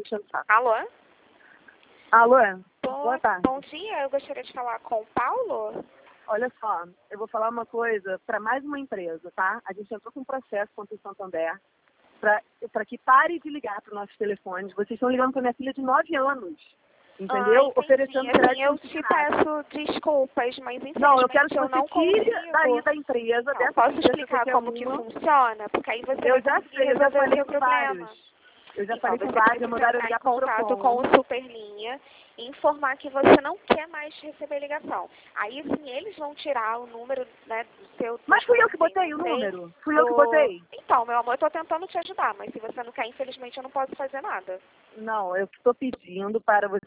enchendo o saco. Alô? Alô? Boa tarde. Bom dia, eu gostaria de falar com o Paulo. Olha só, eu vou falar uma coisa para mais uma empresa, tá? A gente entrou com um processo contra o Santander para que pare de ligar para os nossos telefones. Vocês estão ligando para minha filha de 9 anos, entendeu? Oferecendo crédito eu te consignado. peço desculpas, mas infelizmente Não, eu quero que eu você não tire consigo. daí da empresa, Não, dessa posso empresa explicar qualquer como que uma. funciona? Porque aí você Eu vai já conseguir sei, eu já resolver o falei seu com problema. vários. Eu já Então, falei com você vários, já precisa mandaram entrar ligar em para o contato Procon. com o Superlinha e informar que você não quer mais receber ligação. Aí, sim, eles vão tirar o número, né, do seu... Mas fui eu que botei o número? Fui eu que botei? Então, meu amor, eu tô tentando te ajudar, mas se você não quer, infelizmente, eu não posso fazer nada. Não, eu estou pedindo para você